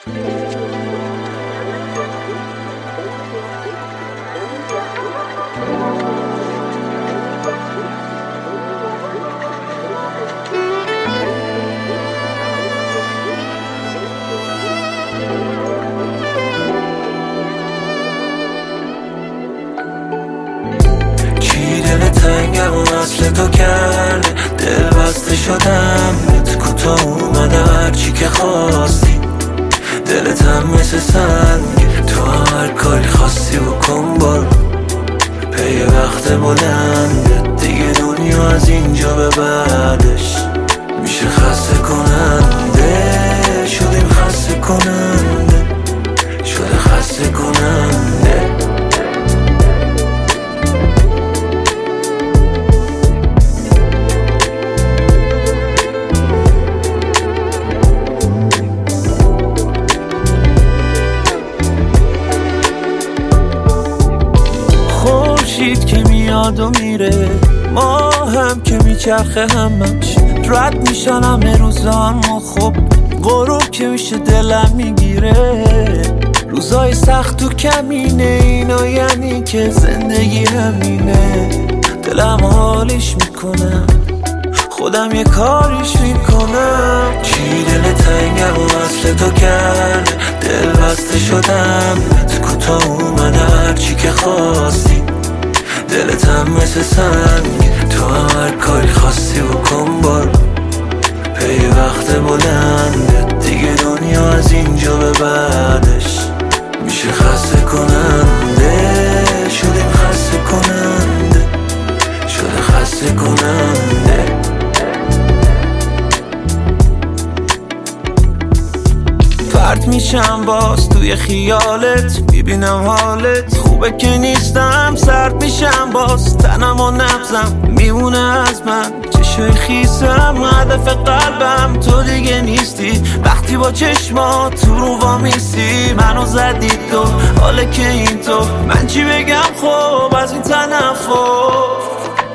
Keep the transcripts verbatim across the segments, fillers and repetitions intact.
تنگم و اصل تو کرده، دل بسته شدم بهت کوتاه اومده هرچی که خواستی، دلت هم مثل سنگ تو هر کاری خواستی بکن برو، پی وقت بلنده دیگه دنیا از اینجا به بعدش میشه خسته کننده، شدیم خسته کننده، شده خسته کننده. خورشید که میاد و میره، ما هم که میچرخه همش رد میشن همه روزان ما، خب غروب که میشه دلم میگیره، روزای سخت و کمینه اینا، یعنی که زندگی همینه، دلم حالش میکنم خودم یه کاریش میکنم. چی دل تنگم و اصل تو کرده، دل بسته شدم بهت کوتاه اومده هرچی که خواستی، دلت هم مثل سنگ تو هر کاری خواستی بکن برو، پی وقت بلنده دیگه دنیا از اینجا به بعدش میشه خسته کننده، شدیم خسته کننده، شده خسته کننده. پرت میشم باز توی خیالت، میبینم حالت خوبه که نیستم، سرد میشم باز تنم و نبزم میمونه از من چشای خیسم، هدف قلبم تو دیگه نیستی، وقتی با چشمات تو رو وامیستی منو زدی تو، حاله که این تو من چی بگم خب از این تنفر.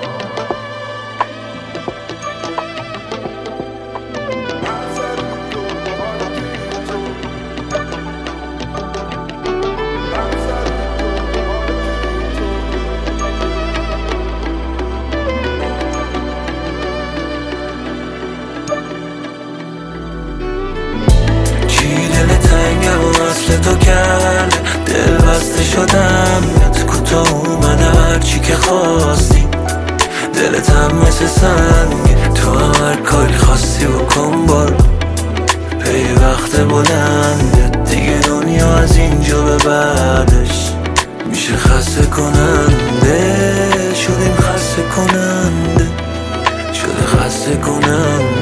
تو کرده دل بسته شدم بهت کوتاه اومده هرچی که خواستی، دلت هم مثل سنگ تو هر کاری خواستی بکن برو، پی وقت بلنده دیگه دنیا از اینجا به بعدش میشه خسته کننده، شدیم خسته کننده، شده خسته کننده.